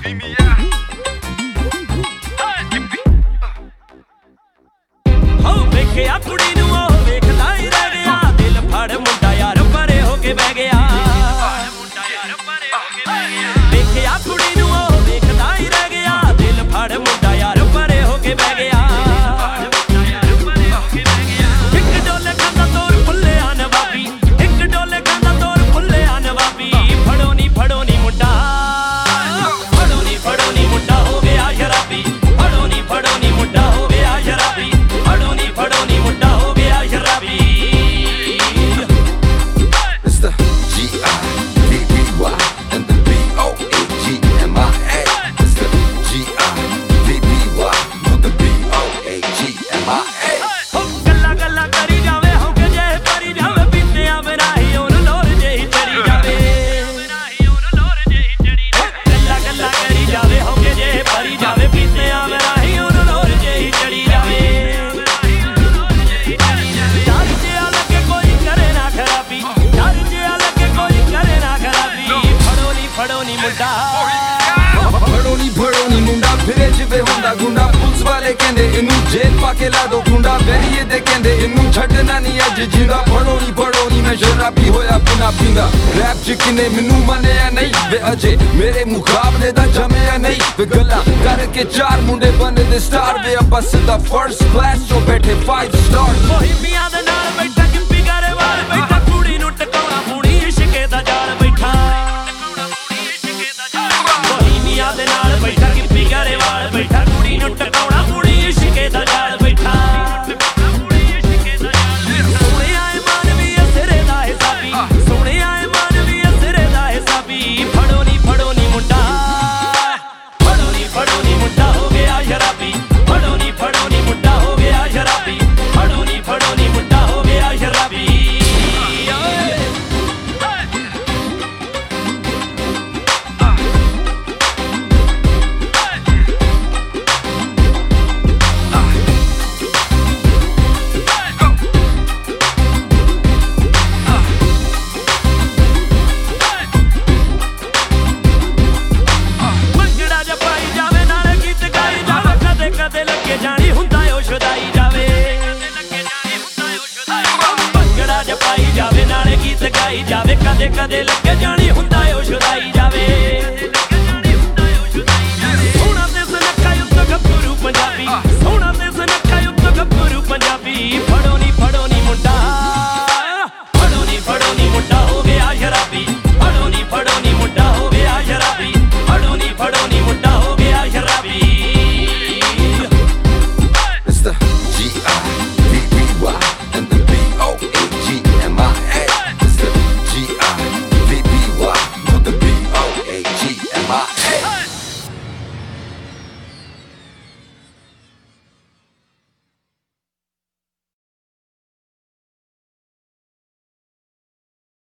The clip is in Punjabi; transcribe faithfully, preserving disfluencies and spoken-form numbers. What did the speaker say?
ਵੇਖਿਆ ਕੁੜੀ ਨੂੰ ਉਹ ਵੇਖਦਾ ਹੀ ਰਹਿ ਗਿਆ ਦਿਲ ਫੜ ਮੁੰਡਾ ਯਾਰ ਪਰੇ ਹੋ ਕੇ ਬਹਿ ਗਿਆ ਵੇਖਿਆ ਕੁੜੀ ਨੂੰ ਉਹ ਵੇਖਦਾ ਹੀ ਰਹਿ ਗਿਆ ਦਿਲ ਫੜ ਮੁੰਡਾ ਯਾਰ ਪਰੇ ਹੋ ਕੇ ਬਹਿ ਗਿਆ ਇੱਕ ਡੋਲੇ ਖਾਂਦਾ ਤੋਰ ਫੁੱਲਿਆ ਨਵਾਬੀ ਇੱਕ ਡੋਲੇ ਖਾਂਦਾ ਤੋਰ ਫੁੱਲਿਆ ਨਵਾਬੀ ਫੜੋ ਨੀ ਫੜੋ ਨੀ ਮੁੰਡਾ ਫੜੋ ਨੀ ਫੜੋ ਨੀ ਮੁੰਡਾ ਹੋ ਗਿਆ ਸ਼ਰਾਬੀ ਫੜੋ ਨੀ ਫੜੋ ਨੀ ਮੁੰਡਾ ਹੋ ਗਿਆ ਸ਼ਰਾਬੀ ਫੜੋ ਨੀ ਫੜੋ ਨੀ ਮੁੰਡਾ ਹੋ ਗਿਆ ਸ਼ਰਾਬੀ It's the G I B B Y and the B O A G M I A. It's the G I B B Y and the B O A G M I A. ਗੱਲਾਂ ਗੱਲਾਂ ਕਰੀ ਜਾਵੇ ਹੋ ਕੇ ਜੇ ਪਰੀ ਜਾਵੇ ਪੀਤਿਆਂ ਬਿਨਾਂ ਹੀ ਉਹਨੂੰ ਲੋਰ ਜਿਹੀ ਚੜੀ ਜਾਵੇ ਗੱਲਾਂ ਗੱਲਾਂ ਕਰੀ ਜਾਵੇ ਹੋ ਕੇ ਜੇ ਪਰੀ ਜਾਵੇ ਪੀਤਿਆਂ ਬਿਨਾਂ ਹੀ ਉਹਨੂੰ ਲੋਰ ਜਿਹੀ ਚੜੀ ਜਾਵੇ ਡਰ ਜਿਹਾ ਲੱਗੇ ਕੋਈ ਕਰੇ ਨਾ ਖਰਾਬੀ ਡਰ ਜਿਹਾ ਲੱਗੇ ਕੋਈ ਕਰੇ ਨਾ ਖਰਾਬੀ ਫੜੋ ਨੀ ਫੜੋ ਨੀ ਮੁੰਡਾ ਫੜੋ ਨੀ ਫੜੋ ਨੀ ਮੁੰਡਾ ਫਿਰੇ ਜਿਵੇਂ ਹੁੰਦਾ ਗੁੰਡਾ ਪੁਲਿਸ ਵਾਲੇ ਕਹਿੰਦੇ ਇਹਨੂੰ ਜੇਲ੍ਹ ਪਾ ਕੇ ਲਾ ਦੋ ਗੁੰਡਾ ਬੈਰੀਏ ਦੇ ਕਹਿੰਦੇ ਇਹਨੂੰ ਛੱਡਣਾ ਨਹੀਂ ਅੱਜ ਜਿੰਦਾ ਫੜੋ ਨੀ ਫੜੋ ਨੀ ਮੈਂ ਸ਼ਰਾਬੀ ਹੋਇਆ ਬਿਨਾ ਪੀਂਦਾ ਰੈਪ ਚ ਕਿਨੇ ਮੈਨੂੰ ਮੰਨਿਆ ਨਹੀਂ ਵੇ ਅਜੇ ਮੇਰੇ ਮੁਕਾਬਲੇ ਦਾ ਜਮਿਆ ਨਹੀਂ ਵੇ ਗੱਲਾਂ ਕਰਕੇ ਚਾਰ ਮੁੰਡੇ ਬਣਦੇ ਸਟਾਰ ਵੇ ਆਪਾਂ ਸਿੱਧਾ ਫਰਸਟ ਕਲਾਸ ਚੋਂ ਬੈਠੇ ਫਾਈਵ ਸਟਾਰ ਮੋਹਿਮੀਆਂ ਦੇ ਨਾਲ ਬੈਠਾ ਕਿੰਪੀ ਗਰੇਵਾਲ ਬੈਠਾ ਕੁੜੀ ਨੂੰ ਟਕਾਉਣਾ ਪੂਣੀ ਇਸ਼ਕੇ ਦਾ ਜਾਲ ਬੈਠਾ ਮੋਹਿਮੀਆਂ ਦੇ ਨਾਲ ਬੈਠਾ ਕਿੰਪੀ ਗਰੇਵਾਲ ਬੈਠਾ ਕੁੜੀ ਨੂੰ ਟਕਾਉਣਾ ਪੂਣੀ ਇਸ਼ਕੇ ਦਾ ਜਾਲ ਬੈਠਾ ਸੋਹਣਿਆ ਏ ਮਾਨਵੀ ਸਿਰੇ ਦਾ ਹਿਸਾਬੀ ਸੋਹਣਿਆ ਏ ਮਾਨਵੀ ਸਿਰੇ ਦਾ ਹਿਸਾਬੀ ਫੜੋ ਨੀ ਫੜੋ ਨੀ ਮੁੰਡਾ ਫੜੋ ਨੀ ਫੜੋ ਨੀ ਮੁੰਡਾ ਹੋ ਗਿਆ ਸ਼ਰਾਬੀ ਫੜੋ ਨੀ ਫੜੋ ਨੀ ਮੁੰਡਾ ਹੋ ਗਿਆ ਸ਼ਰਾਬੀ ਫੜੋ ਨੀ ਫੜੋ ਨੀ ਮੁੰਡਾ ਹੋ ਗਿਆ ਸ਼ਰਾਬੀ ਮੰਗੜਾ ਜਿਹਾ ਪਾਈ ਜਾਵੇ ਨਾਲੇ ਗੀਤ ਗਾਈ ਜਾਵੇ ਕਦੇ ਕਦੇ ਲੱਗੇ ਜਾਣੀ ਹੁੰਦਾ ਓ ਸ਼ੁਦਾਈ ਜਾਵੇ ਮੰਗੜਾ ਜਿਹਾ ਪਾਈ ਜਾਵੇ ਨਾਲੇ ਗੀਤ ਗਾਈ ਜਾਵੇ ਕਦੇ ਕਦੇ ਲੱਗੇ ਜਾਣੀ ਹੁੰਦਾ ਓ ਸ਼ੁਦਾਈ ਜਾਵੇ ਸੋਹਣਾ ਤੇ ਸੁਨੱਖਾ ਉੱਤੋਂ ਗੱਭਰੂ ਪੰਜਾਬੀ ਸੋਹਣਾ ਤੇ ਸੁਨੱਖਾ ਉੱਤੋਂ ਗੱਭਰੂ ਪੰਜਾਬੀ ਫੜੋ ਨੀ ਫੜੋ ਨੀ ਮੁੰਡਾ ਫੜੋ ਨੀ ਫੜੋ ਨੀ